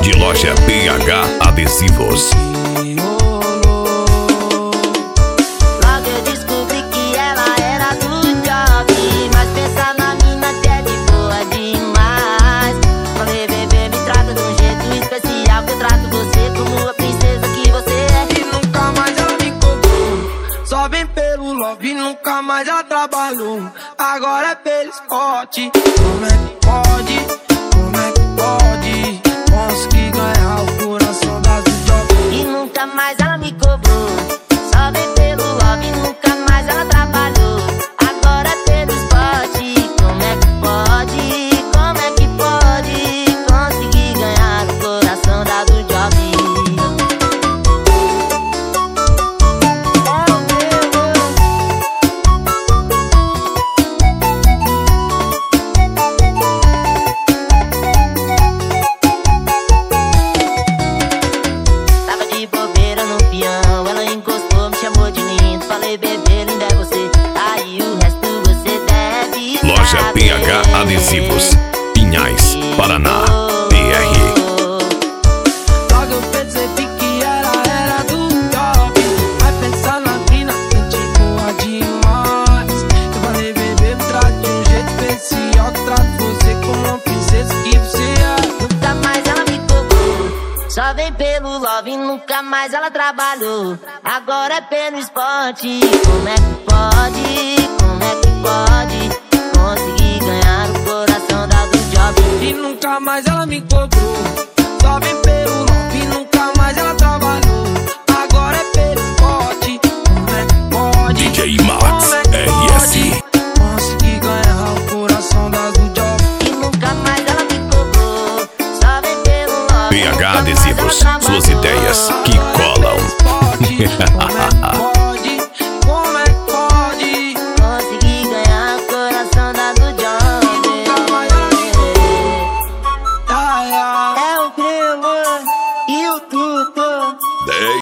de loja PH Adesivos. Logo eu descobri que ela era do job, mas pensar na mina que é de boa demais. Falei, bebê, me trata de um jeito especial, que eu trato você como a princesa que você é. E nunca mais ela me cobrou, só vem pelo love, nunca mais ela trabalhou. Agora é pelo esporte. Como é que pode? Como é que pode conseguir ganhar o coração das do job? E nunca mais ela me cobrou, só vem pelo love, nunca mais ela trabalhou. Agora é pelo esporte. Como é que pode? Como é que pode conseguir ganhar o coração da do job? Tava de bobeira no peão, ela encostou, me chamou de lindo. Falei, bebê, linda é você, aí o resto você deve Loja saber. PH Adesivos, Pinhais, Paraná, PR. Logo eu percebi que ela era do job, vai pensar na mina que te boa demais. Eu falei, bebê, me trate de um jeito especial, que trato você como uma princesa que você é. Nunca mais ela me cobrou, só vem pelo love, nunca mais ela trabalhou. Agora é pelo esporte. Como é que pode? Como é que pode conseguir ganhar o coração da do job? E nunca mais ela me cobrou, só vem pelo love, nunca mais ela trabalhou. Agora é pelo esporte. Como é que pode? DJ Max, Como é que RS. pode conseguir ganhar o coração das do job? E nunca mais ela me cobrou, só vem pelo love, PH nunca mais ela Adesivos, trabalhou. suas ideias que colam. Esporte. Como é que